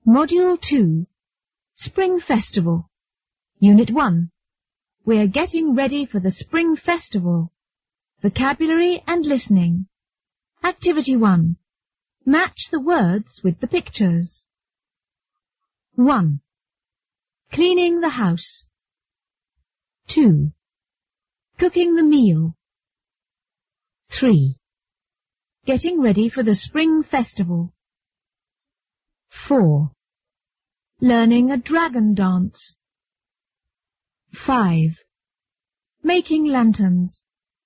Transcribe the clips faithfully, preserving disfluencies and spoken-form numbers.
Module two, Spring Festival. Unit one. We're getting ready for the Spring Festival. Vocabulary and listening. Activity one. Match the words with the pictures. one. Cleaning the house. two. Cooking the meal. three. Getting ready for the Spring Festival. four. Learning a dragon dance. five. Making lanterns.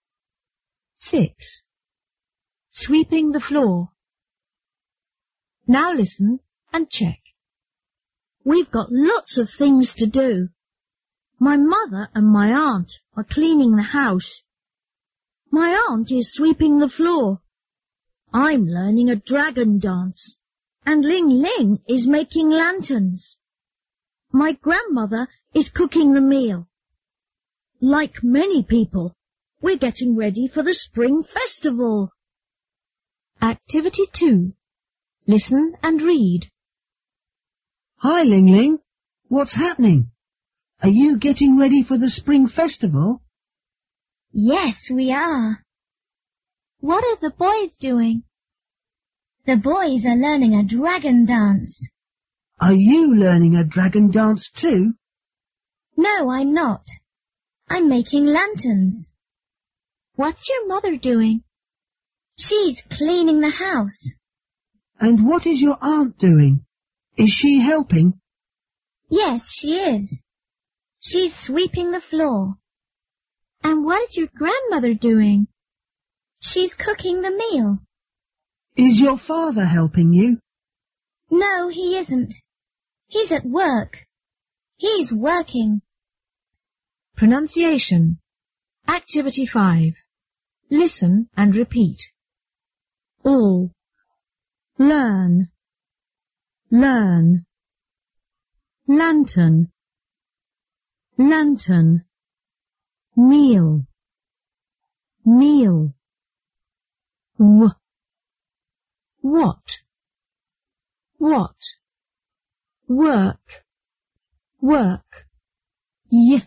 six. Sweeping the floor. Now listen and check. We've got lots of things to do. My mother and my aunt are cleaning the house. My aunt is sweeping the floor. I'm learning a dragon dance. And Ling Ling is making lanterns. My grandmother is cooking the meal. Like many people, we're getting ready for the Spring Festival. Activity two. Listen and read. Hi, Ling Ling. What's happening? Are you getting ready for the Spring Festival? Yes, we are. What are the boys doing? The boys are learning a dragon dance. Are you learning a dragon dance too? No, I'm not. I'm making lanterns. What's your mother doing? She's cleaning the house. And what is your aunt doing? Is she helping? Yes, she is. She's sweeping the floor. And what is your grandmother doing? She's cooking the meal. Is your father helping you? No, he isn't. He's at work. He's working. Pronunciation. Activity five. Listen and repeat. All. Learn. Learn. Lantern. Lantern. Meal. Meal. W. What? What? Work. Work. Y.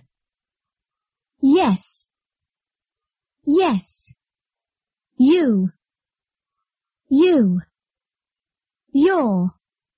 Yes. Yes. You. You. Your.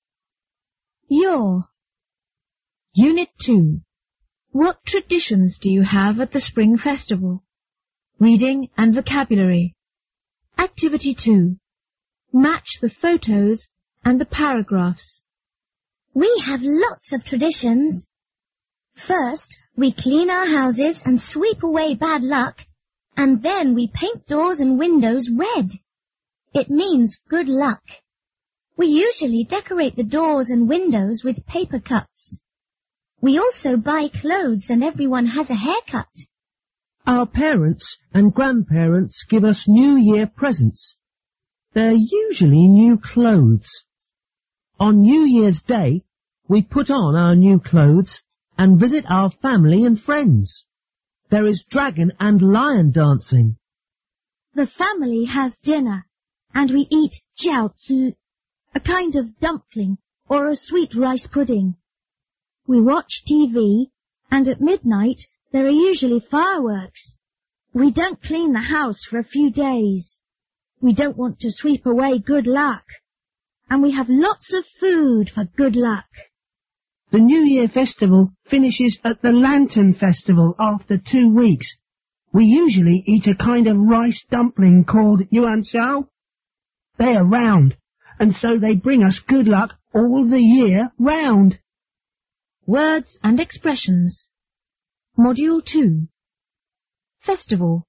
Your. Unit two. What traditions do you have at the Spring Festival? Reading and vocabulary. Activity two. Match the photos and the paragraphs. We have lots of traditions. First, we clean our houses and sweep away bad luck, and then we paint doors and windows red. It means good luck. We usually decorate the doors and windows with paper cuts. We also buy clothes and everyone has a haircut. Our parents and grandparents give us New Year presents. They're usually new clothes. On New Year's Day, we put on our new clothes and visit our family and friends. There is dragon and lion dancing. The family has dinner, and we eat jiaozi, a kind of dumpling or a sweet rice pudding. We watch T V, and at midnight there are usually fireworks. We don't clean the house for a few days. We don't want to sweep away good luck. And we have lots of food for good luck. The New Year festival finishes at the Lantern Festival after two weeks. We usually eat a kind of rice dumpling called yuan xiao. They are round, and so they bring us good luck all the year round. Words and expressions. Module two. Festival.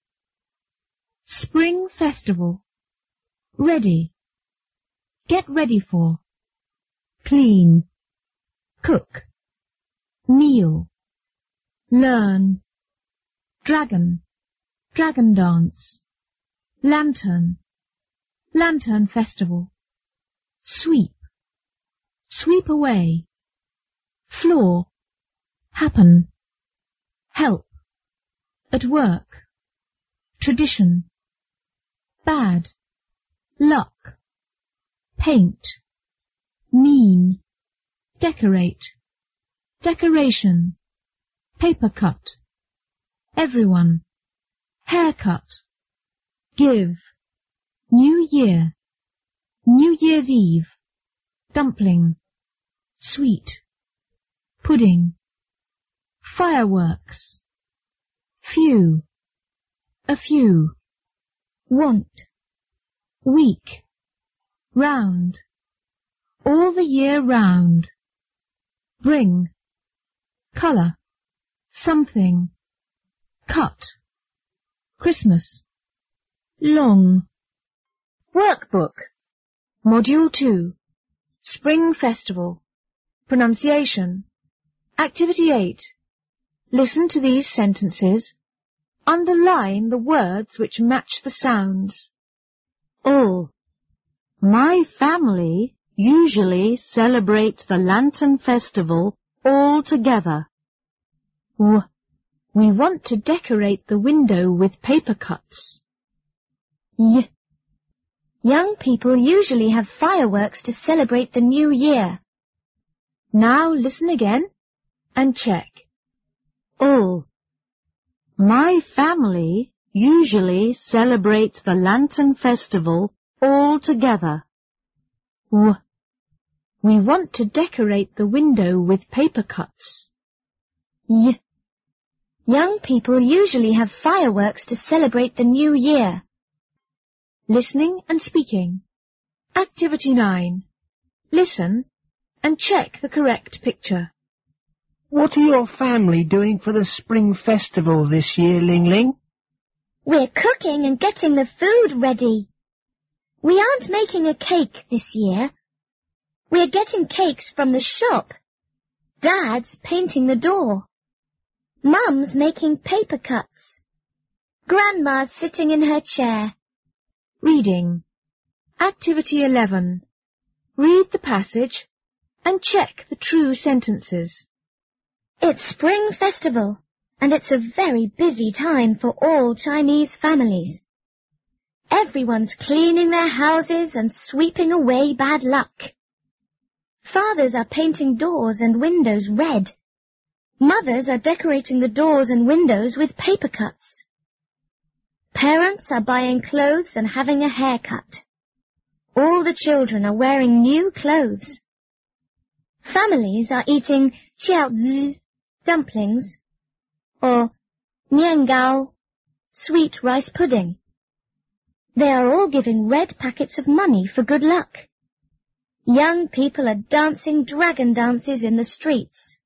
Spring Festival. Ready. Get ready for. Clean. Cook. Meal. Learn. Dragon. Dragon dance. Lantern. Lantern festival. Sweep. Sweep away. Floor. Happen. Help. At work. Tradition. Bad. Luck. Paint. Mean. decorate, decoration, paper cut, everyone, haircut, give, New Year, New Year's Eve, dumpling, sweet, pudding, fireworks, few, a few, want, week, round, all the year round, bring, colour, something, cut, Christmas, long. Workbook, Module two, Spring Festival, Pronunciation, Activity eight. Listen to these sentences. Underline the words which match the sounds. All. My family usually celebrate the Lantern Festival all together. W. We want to decorate the window with paper cuts. Y. Young people usually have fireworks to celebrate the new year. Now listen again and check. All. My family usually celebrate the Lantern Festival all together. W. We want to decorate the window with paper cuts. Y. Young people usually have fireworks to celebrate the new year. Listening and speaking. Activity nine. Listen and check the correct picture. What are your family doing for the Spring Festival this year, Ling Ling? We're cooking and getting the food ready. We aren't making a cake this year. We're getting cakes from the shop. Dad's painting the door. Mum's making paper cuts. Grandma's sitting in her chair. Reading. Activity eleven. Read the passage and check the true sentences. It's Spring Festival, and it's a very busy time for all Chinese families. Everyone's cleaning their houses and sweeping away bad luck. Fathers are painting doors and windows red. Mothers are decorating the doors and windows with paper cuts. Parents are buying clothes and having a haircut. All the children are wearing new clothes. Families are eating jiaozi, dumplings, or niangao, sweet rice pudding. They are all giving red packets of money for good luck. Young people are dancing dragon dances in the streets.